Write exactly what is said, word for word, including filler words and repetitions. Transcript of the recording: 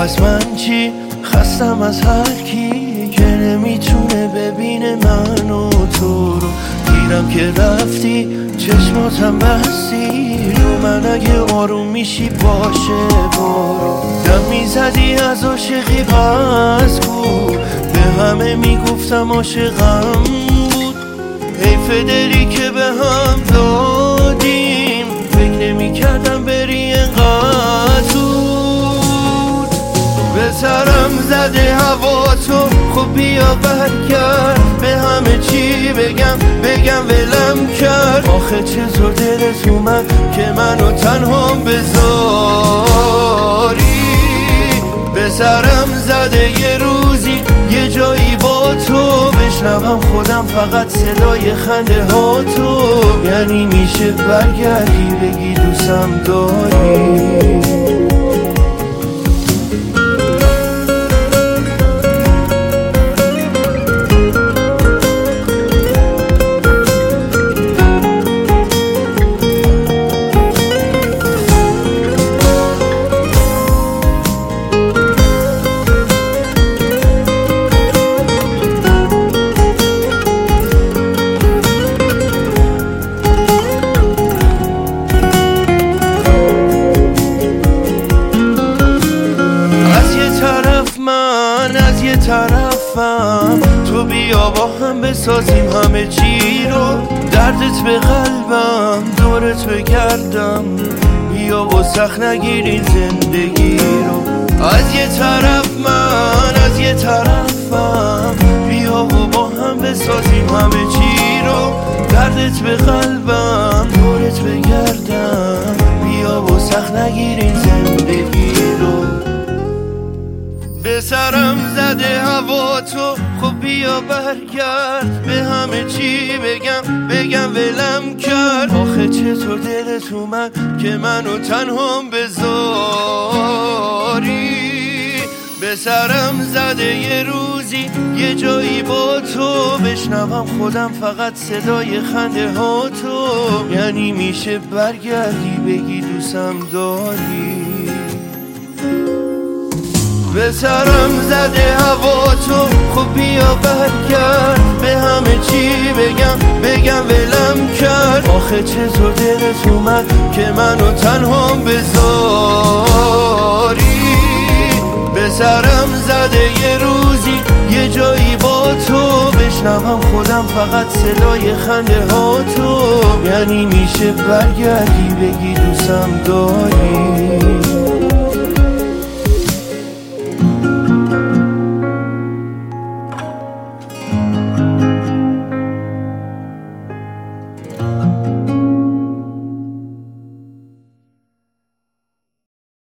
پس من چی؟ خستم از هر کی که نمیتونه ببینه من و تو رو. دیدم که رفتی چشماتم بستی رو من، اگه آروم میشی باشه برو. دم میزدی از عاشقی بس کو، به همه میگفتم عاشقم بود. حیف دلی که به هم دادیم، فکر نمیکردم بری انقدر زود. به سرم زده هوا تو، خب بیا برگرد. به همه چی بگم بگم ولم کرد. آخه چطور دلت اومد که منو تنها بذاری؟ به سرم زده یه روزی یه جایی با تو بشنوم خودم فقط صدای خنده ها تو. یعنی میشه برگردی بگی دوستم داری؟ من از یه طرفم، تو بیا با هم بسازیم همه چی رو. دردت به قلبم دورت بگردم، بیا و سخت نگیرین زندگی رو. از یه طرف من از یه طرفم، بیا و با هم بسازیم همه چی رو. دردت به قلبم دورت بگردم، بیا و سخت نگیرین زندگی رو. به سرم زده هوا تو، خب بیا برگرد. به همه چی بگم بگم ولم کرد. آخه چطور دلت اومد که منو تنها بذاری؟ به سرم زده یه روزی یه جایی با تو بشنوم خودم فقط صدای خنده ها تو. یعنی میشه برگردی بگی دوستم داری؟ به سرم زده هوا تو، خب بیا برگرد. به همه چی بگم بگم ولم کرد. آخه چطور دلت اومد که منو تنها بذاری؟ به سرم زده یه روزی یه جایی با تو بشنوم خودم فقط صدای خنده ها تو. یعنی میشه برگردی بگی دوستم داری؟